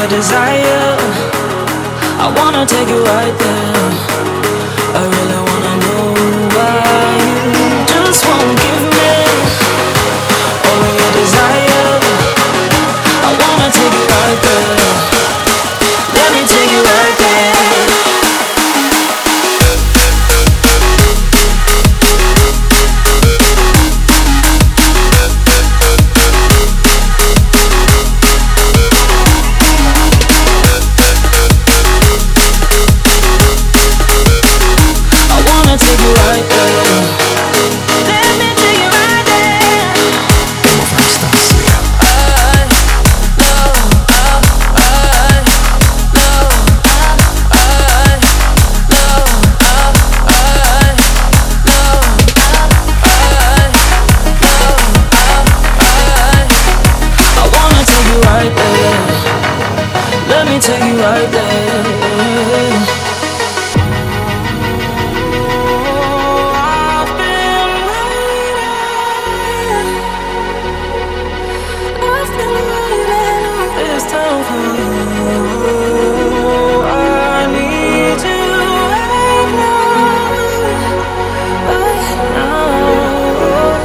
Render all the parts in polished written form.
your desire. I wanna take you right there. I really wanna know why you just won't give me all of your desire. I wanna take you right there. Let me take you right there. Let me take you right there. I've been waiting all this time for you. I need you right now.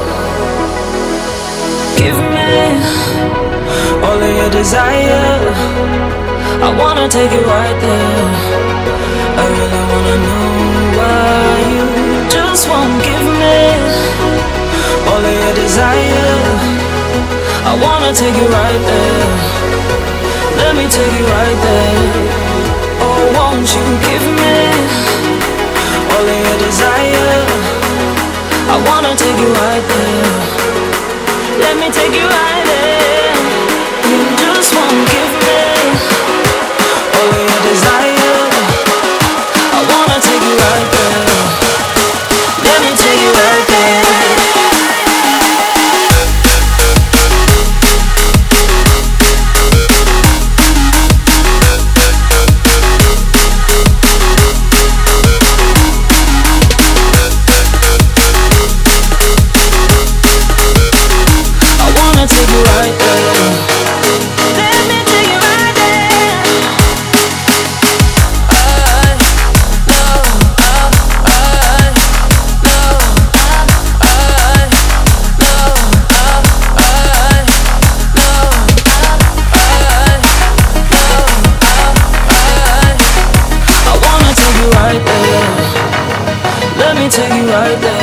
Give me all of your desire. I wanna take you right there. I really wanna know why you just won't give me all of your desire. I wanna take you right there. Let me take you right there. Oh, won't you give me all of your desire? I wanna take you right there. Let me take you right there. You just won't give me all of your desire. I wanna take you right there. Let me take you right there. I wanna take you right there. Let me take you right there. Right there. Let me take you right there.